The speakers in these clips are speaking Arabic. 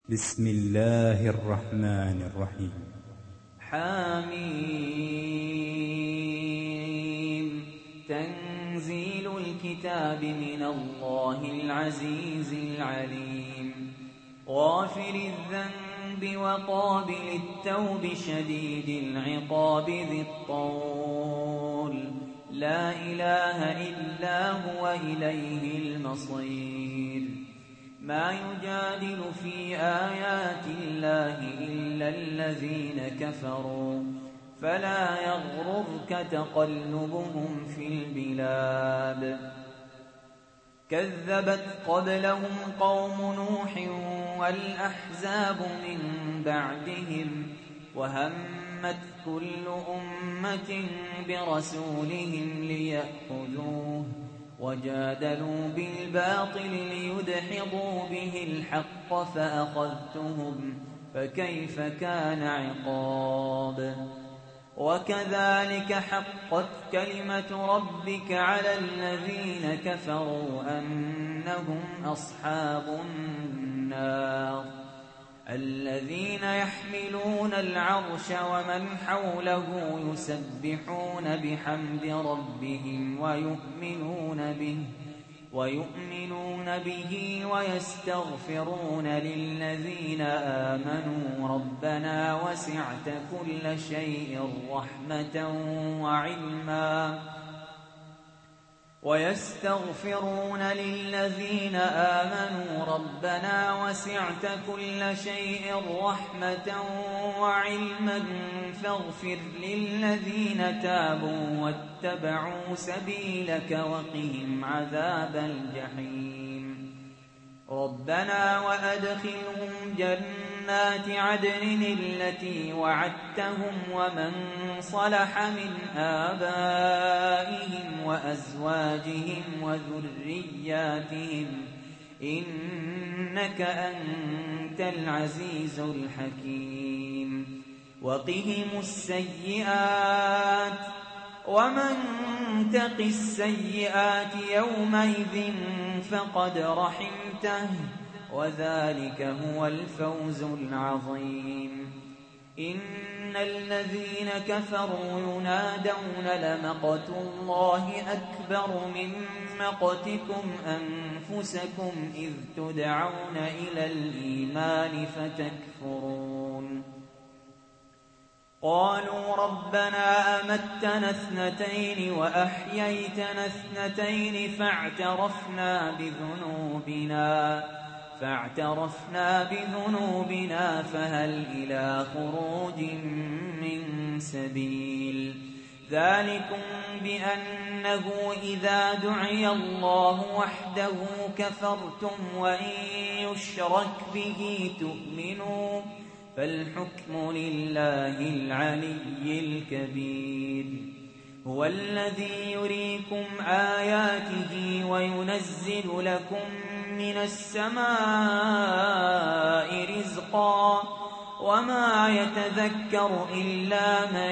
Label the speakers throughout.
Speaker 1: بسم الله الرحمن الرحيم.
Speaker 2: حميم. تنزيل الكتاب من الله العزيز العليم. غافر الذنب وقابل التوب شديد العقاب ذي الطول، لا إله إلا هو إليه المصير. ما يجادل في آيات الله إلا الذين كفروا، فلا يغررك تقلبهم في البلاد. كذبت قبلهم قوم نوح والأحزاب من بعدهم، وهمت كل أمة برسولهم ليأخذوه، وجادلوا بالباطل ليدحضوا به الحق فأخذتهم، فكيف كان عقاب. وكذلك حقت كلمة ربك على الذين كفروا أنهم أصحاب النار. الذين يحملون العرش ومن حوله يسبحون بحمد ربهم ويؤمنون به ويستغفرون للذين آمنوا ربنا وسعت كل شيء رحمة وعلما فاغفر للذين تابوا واتبعوا سبيلك وقهم عذاب الجحيم. ربنا وأدخلهم جنات عدن التي وعدتهم ومن صلح من آبائهم وأزواجهم وذرياتهم إنك أنت العزيز الحكيم. وقهم السيئات، ومن تق السيئات يومئذ فقد رحمته، وذلك هو الفوز العظيم. إن الذين كفروا ينادون لمقت الله أكبر من مقتكم أنفسكم إذ تدعون إلى الإيمان فتكفرون. قالوا ربنا أمتنا اثنتين وأحييتنا اثنتين فاعترفنا بذنوبنا فهل إلى خروج من سبيل. ذلكم بأنه إذا دعي الله وحده كفرتم وإن يشرك به تؤمنوا، فالحكم لله العلي الكبير. هو الذي يريكم آياته وينزل لكم من السماء رزقا، وما يتذكر إلا من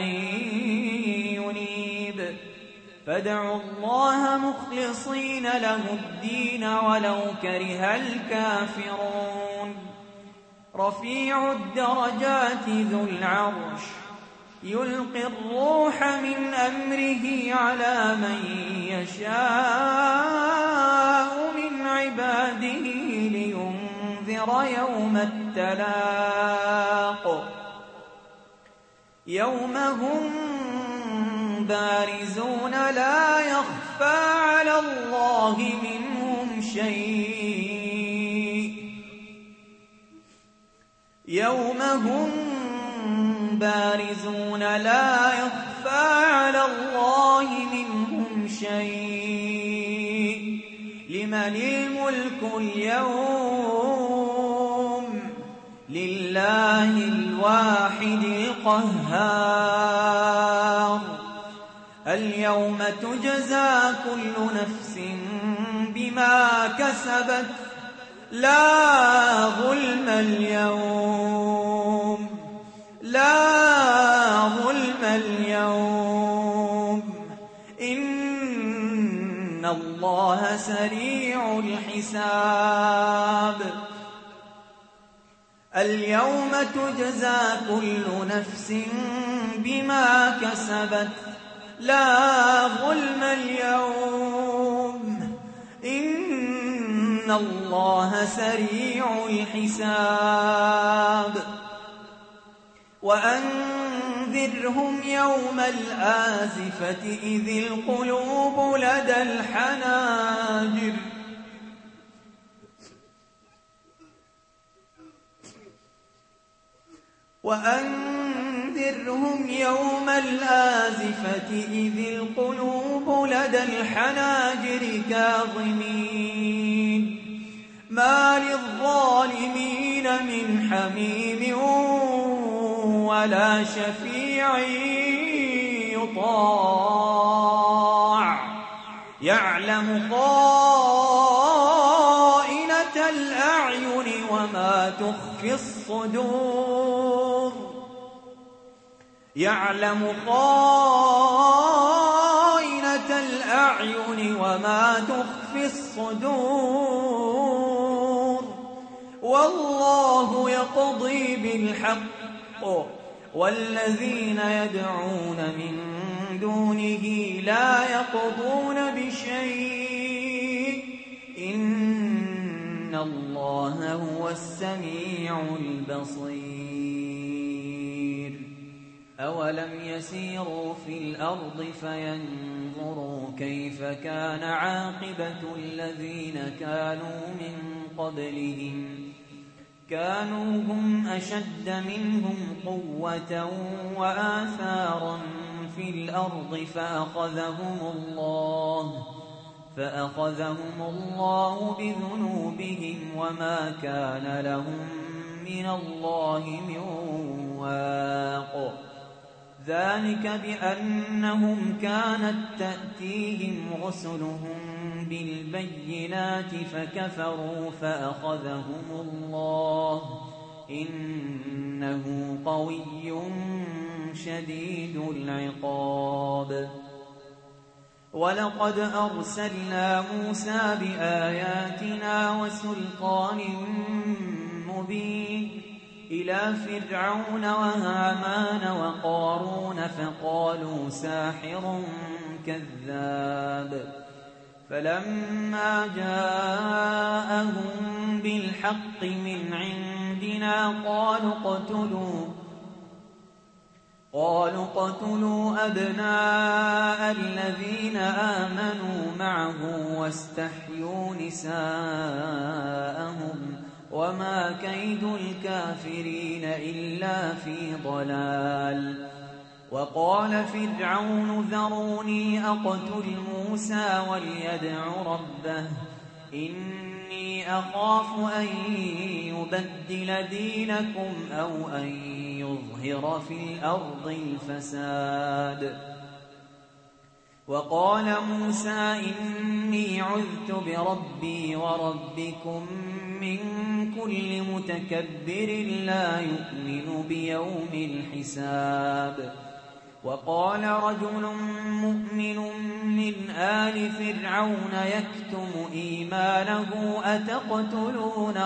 Speaker 2: ينيب. فادعوا الله مخلصين له الدين ولو كره الكافرون. رفيع الدرجات ذو العرش يلقي الروح من أمره على من يشاء من عباده لينذر يوم التلاق. يوم هم بارزون لا يخفى على الله منهم شيء. يوم هم بارزون لا يخفى على الله منهم شيء. لمن الملك اليوم؟ لله الواحد القهار. اليوم تجزى كل نفس بما كسبت، لا ظلم اليوم، لا ظلم اليوم، إن الله سريع الحساب. اليوم تجزى كل نفس بما كسبت لا ظلم اليوم إن الله سريع الحساب وأنذرهم يوم الآزفة إذ القلوب لدى الحناجر وأنذرهم يوم الآزفة إذ القلوب لدى الحناجر كاظمين ما للظالمين من حميم ولا شفيع يطاع يعلم خائنة الأعين وما تخفي الصدور يعلم خائنة الأعين وما تخفي الصدور والله يقضي بالحق والذين يدعون من دونه لا يقضون بشيء إن الله هو السميع البصير أولم يسيروا في الأرض فينظروا كيف كان عاقبة الذين كانوا من قبلهم كانوا هم أشد منهم قوة وآثارا في الأرض فأخذهم الله بذنوبهم وما كان لهم من الله من واق ذلك بأنهم كانت تأتيهم رسلهم بالبينات فكفروا فأخذهم الله إنه قوي شديد العقاب ولقد أرسلنا موسى بآياتنا وسلطان مبين إلى فرعون وهامان وقارون فقالوا ساحر كذاب فلما جاءهم بالحق من عندنا قالوا اقتلوا أبناء الذين آمنوا معه واستحيوا نساءهم وما كيد الكافرين إلا في ضلال وقال فرعون ذروني أقتل موسى وليدع ربه إني أخاف أن يبدل دينكم أو أن يظهر في الأرض الفساد وقال موسى إني عذت بربي وربكم من كل متكبر لا يؤمن بيوم الحساب وقال رجل مؤمن من آل فرعون يكتم إيمانه أتقتلون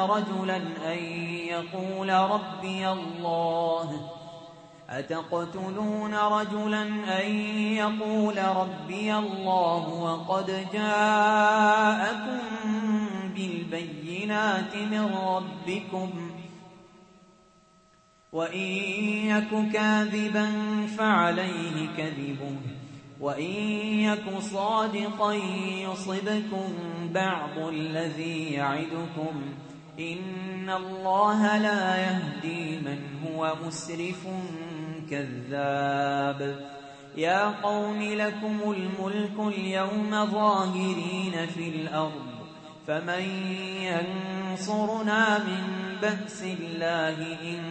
Speaker 2: رجلا أن يقول ربي الله وقد جاءكم بالبينات من ربكم وإن يك كاذبا فعليه كذبه وإن يك صادقا يصبكم بعض الذي يعدكم إن الله لا يهدي من هو مسرف كذاب يا قوم لكم الملك اليوم ظاهرين في الأرض فمن ينصرنا من بأس الله إن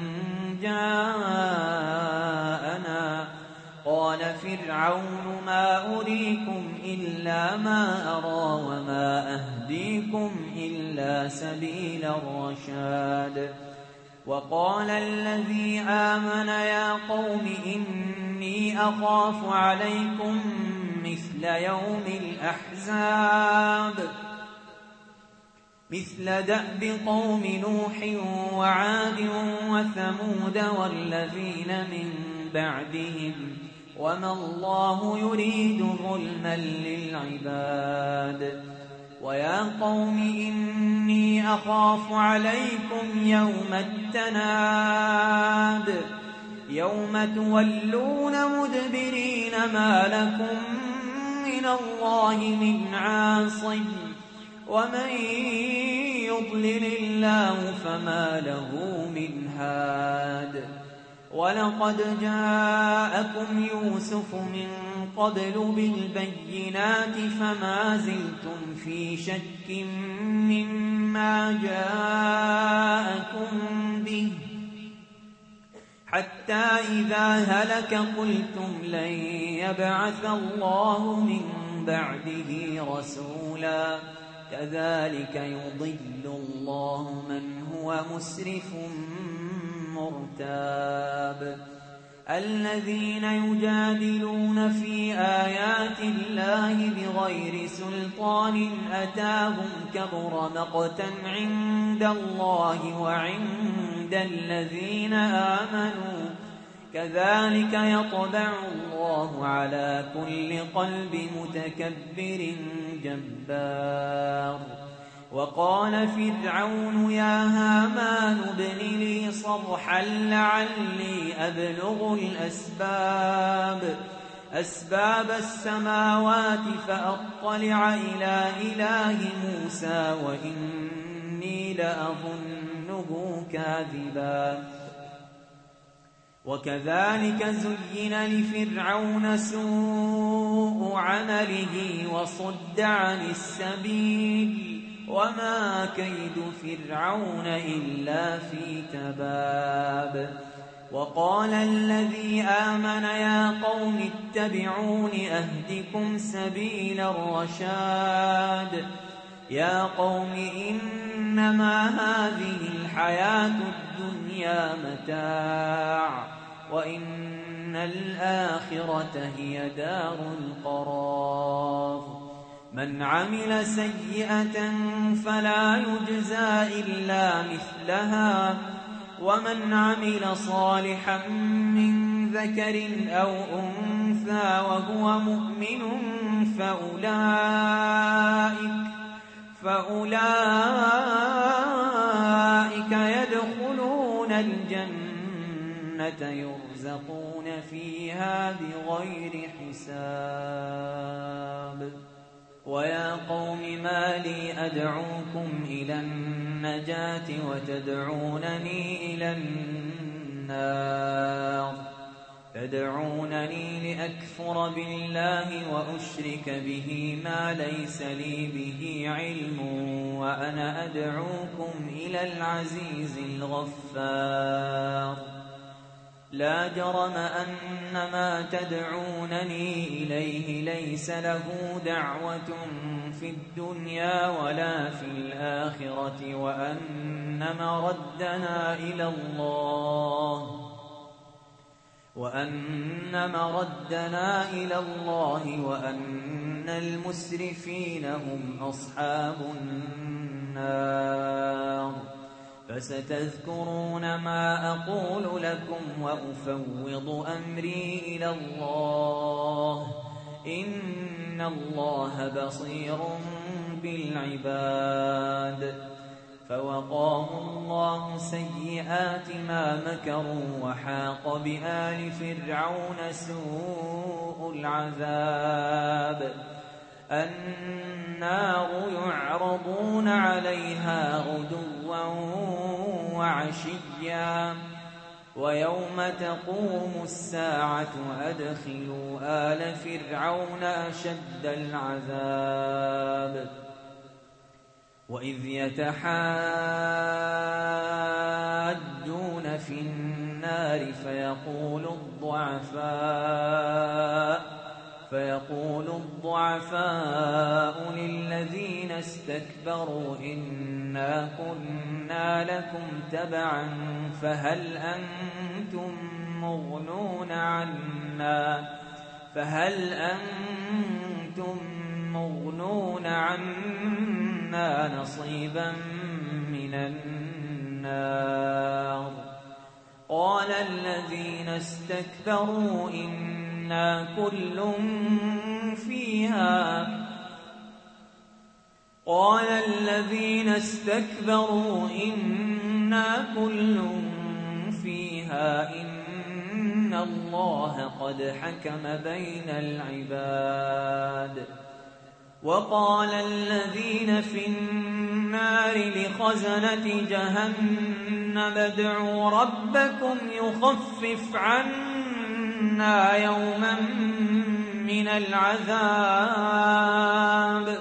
Speaker 2: جاءنا قال فرعون ما أريكم إلا ما أرى وما أهديكم إلا سبيل الرشاد وقال الذي آمن يا قوم إني أخاف عليكم مثل يوم الأحزاب مثل دأب قوم نوح وعاد وثمود والذين من بعدهم وما الله يريد ظلما للعباد. ويا قوم إني أخاف عليكم يوم التناد يوم تولون مدبرين ما لكم من الله من عاصم ومن يضلل الله فما له من هاد. ولقد جاءكم يوسف من قبل بالبينات فما زلتم في شك مما جاءكم به حتى إذا هلك قلتم لن يبعث الله من بعده رسولا كذلك يضل الله من هو مسرف مرتاب. الذين يجادلون في آيات الله بغير سلطان أتاهم كبر مقتا عند الله وعند الذين آمنوا كذلك يطبع الله على كل قلب متكبر جبار. وقال فرعون يا هامان ابن لي صرحا لعلي أبلغ أسباب السماوات فأطلع إلى إله موسى وإني لأظنه كاذبا. وكذلك زين لفرعون سوء عمله وصد عن السبيل وما كيد فرعون إلا في تباب. وقال الذي آمن يا قوم اتبعون أهدكم سبيل الرشاد. يا قوم إنما هذه الحياة الدنيا متاع وإن الآخرة هي دار القرار. من عمل سيئة فلا يجزى إلا مثلها ومن عمل صالحا من ذكر أو أنثى وهو مؤمن فأولئك يدخلون الجنة يرزقون فيها بغير حساب. ويا قوم ما لي أدعوكم إلى النجاة وتدعونني إلى النار تدعونني لأكفر بالله وأشرك به ما ليس لي به علم وأنا أدعوكم إلى العزيز الغفار. لا جرم أن ما تدعونني إليه ليس له دعوة في الدنيا ولا في الآخرة وأن مردنا إلى الله وأن المسرفين هم أصحاب النار. فستذكرون ما أقول لكم وأفوض أمري إلى الله إن الله بصير بالعباد. فوقاه الله سيئات ما مكروا وحاق بآل فرعون سوء العذاب. النار يعرضون عليها غدوا وعشيا ويوم تقوم الساعة أدخلوا آل فرعون أشد العذاب. وإذ يتحاجون في النار فيقول الضعفاء للذين استكبروا إنا كنا لكم تبعا فهل أنتم مغنون عنا منا نصيبا من النار. قال الذين استكبروا إنا كل فيها إن الله قد حكم بين العباد. وقال الذين في النار لخزنة جهنم ادعوا ربكم يخفف عنا يوما من العذاب.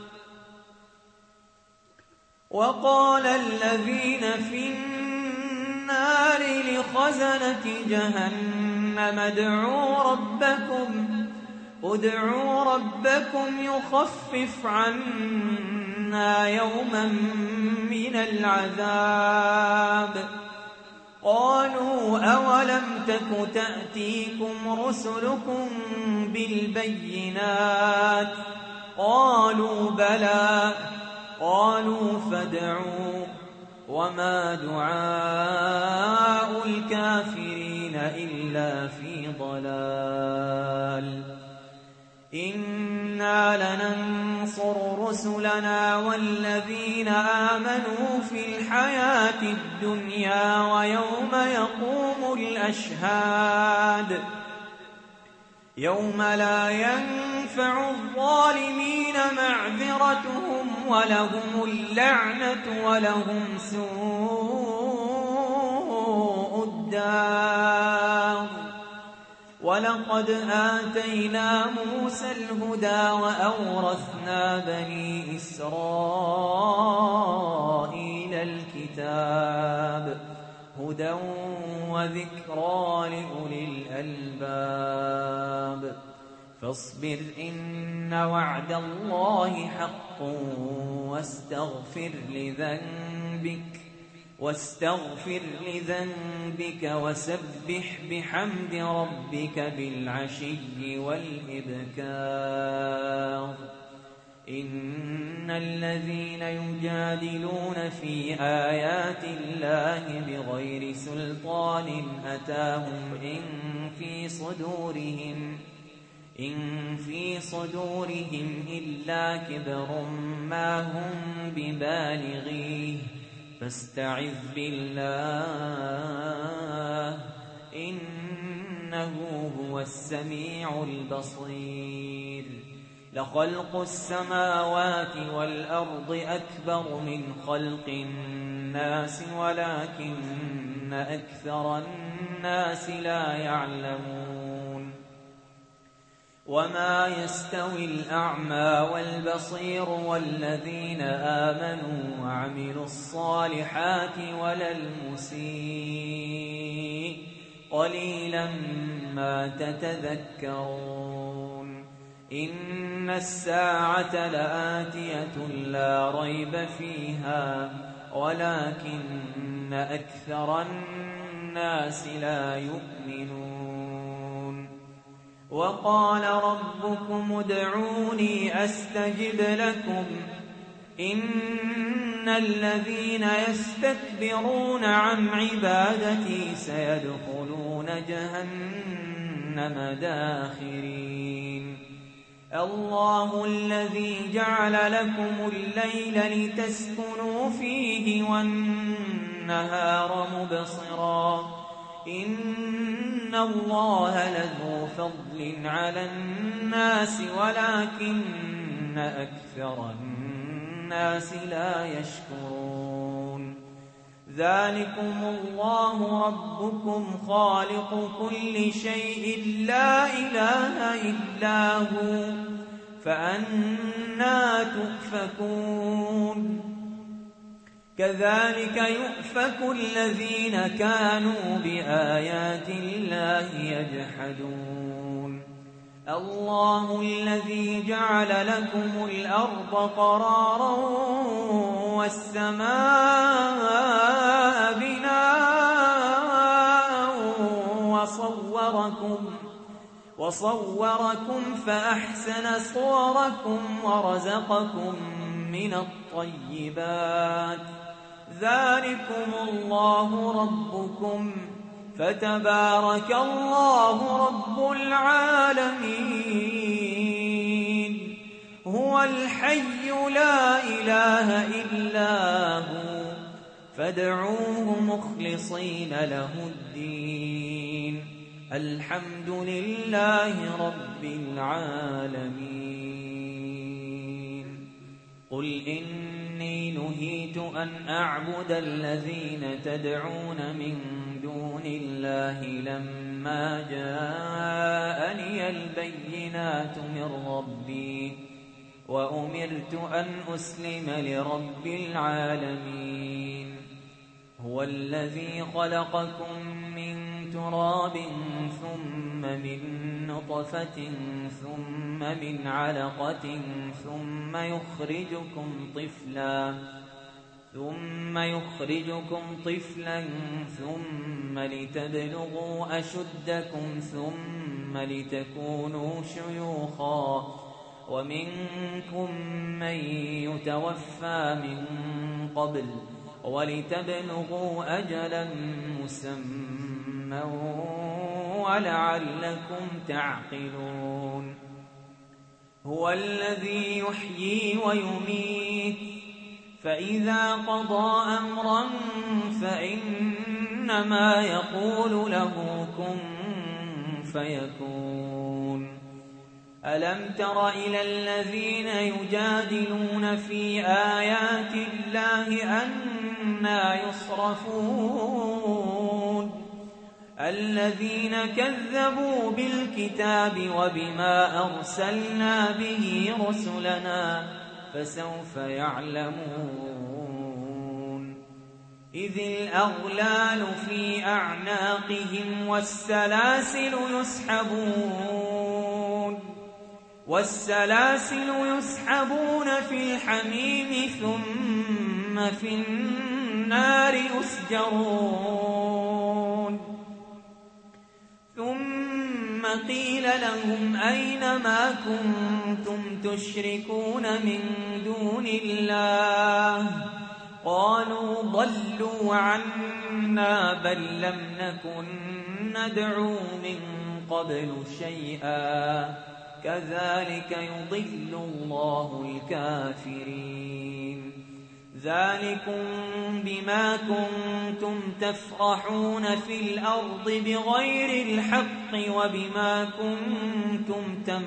Speaker 2: وقال الذين في النار لخزنة جهنم ادعوا ربكم يخفف عنا يوما من العذاب. قالوا أولم تك تأتيكم رسلكم بالبينات؟ قالوا بلى. قالوا فادعوا. وما دعاء الكافرين إلا في ضلال. إنا لننصر رسلنا والذين آمنوا في الحياة الدنيا ويوم يقوم الأشهاد. يوم لا ينفع الظالمين معذرتهم ولهم اللعنة ولهم سوء الدار. ولقد آتينا موسى الهدى وأورثنا بني إسرائيل الكتاب هدى وذكرى لأولي الألباب. فاصبر إن وعد الله حق واستغفر لذنبك وسبح بحمد ربك بالعشي والإبكار. إن الذين يجادلون في آيات الله بغير سلطان أتاهم إن في صدورهم إلا كبر ما هم ببالغيه فاستعذ بالله إنه هو السميع البصير. لخلق السماوات والأرض أكبر من خلق الناس ولكن أكثر الناس لا يعلمون. وما يستوي الأعمى والبصير والذين آمنوا وعملوا الصالحات ولا المسيء قليلا ما تتذكرون. إن الساعة لآتية لا ريب فيها ولكن أكثر الناس لا يؤمنون. وقال ربكم ادعوني أستجب لكم إن الذين يستكبرون عن عبادتي سيدخلون جهنم داخرين. الله الذي جعل لكم الليل لتسكنوا فيه والنهار مبصرا إن الله لذو فضل على الناس ولكن أكثر الناس لا يشكرون. ذلكم الله ربكم خالق كل شيء لا إله إلا هو فأنى تؤفكون. كذلك يؤفك الذين كانوا بآيات الله يجحدون. الله الذي جعل لكم الأرض قرارا والسماء بناء وصوركم فأحسن صوركم ورزقكم من الطيبات ذلكم الله ربكم فتبارك الله رب العالمين هو الحي لا إله إلا هو فادعوه مخلصين له الدين الحمد لله رب العالمين قل إني نهيت أن أعبد الذين تدعون من دون الله لما جاءني البينات من ربي وأمرت أن أسلم لرب العالمين هو الذي خلقكم من تراب ثم من نطفة ثم من علقة ثم يخرجكم طفلا ثم لتبلغوا أشدكم ثم لتكونوا شيوخا ومنكم من يتوفى من قبل ولتبلغوا أجلا مسمى ولعلكم تعقلون هو الذي يحيي ويميت فإذا قضى أمرا فإنما يقول له كن فيكون ألم تر إلى الذين يجادلون في آيات الله أنى يصرفون الذين كذبوا بالكتاب وبما أرسلنا به رسلنا فسوف يعلمون إذ الأغلال في أعناقهم والسلاسل يسحبون في الحميم ثم في النار يسجرون ثم قيل لهم أين ما كنتم تشركون من دون الله قالوا ضلوا عنا بل لم نكن ندعو من قبل شيئا كذلك يضل الله الكافرين ذلكم بما كنتم تفرحون في الأرض بغير الحق وبما كنتم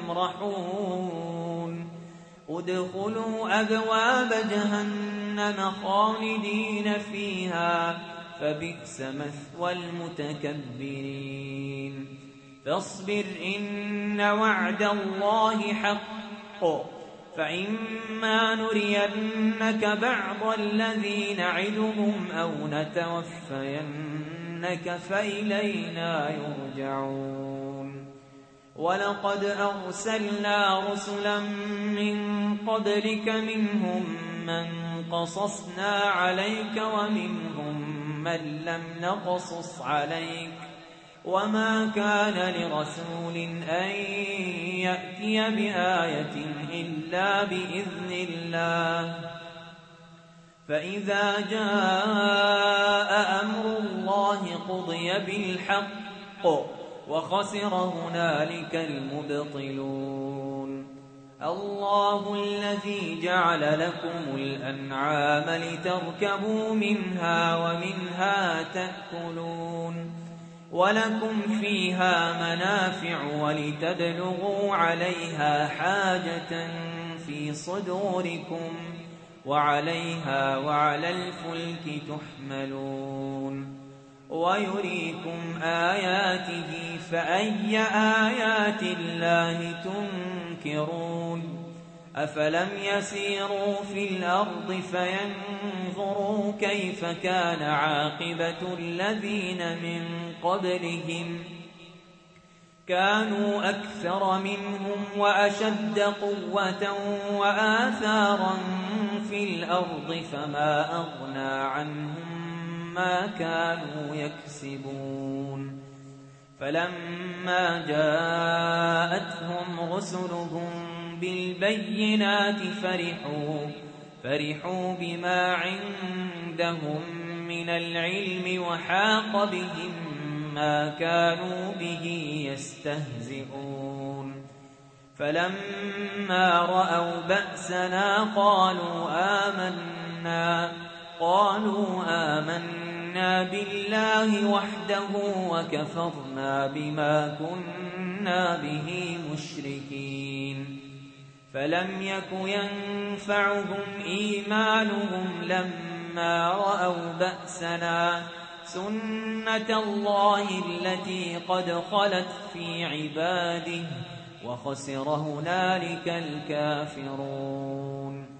Speaker 2: تمرحون ادخلوا أبواب جهنم خالدين فيها فبئس مثوى المتكبرين فاصبر إن وعد الله حق فإما نرينك بعض الذي نعدهم أو نتوفينك فإلينا يرجعون ولقد أرسلنا رسلا من قبلك منهم من قصصنا عليك ومنهم من لم نقصص عليك وما كان لرسول أن يأتي بآية إلا بإذن الله فإذا جاء أمر الله قضي بالحق وخسر هنالك المبطلون الله الذي جعل لكم الأنعام لتركبوا منها ومنها تأكلون ولكم فيها منافع ولتبلغوا عليها حاجة في صدوركم وعليها وعلى الفلك تحملون ويريكم آياته فأي آيات الله تنكرون أفلم يسيروا في الأرض فينظروا كيف كان عاقبة الذين من قبلهم كانوا أكثر منهم وأشد قوة وآثارا في الأرض فما أغنى عنهم ما كانوا يكسبون فلما جاءتهم رسلهم بالبينات فرحوا بما عندهم من العلم وحاق بهم ما كانوا به يستهزئون فلما رأوا بأسنا قالوا آمنا بالله وحده وكفرنا بما كنا به مشركين فلم يك ينفعهم إيمانهم لما رأوا بأسنا سنة الله التي قد خلت في عباده وخسر هنالك الكافرون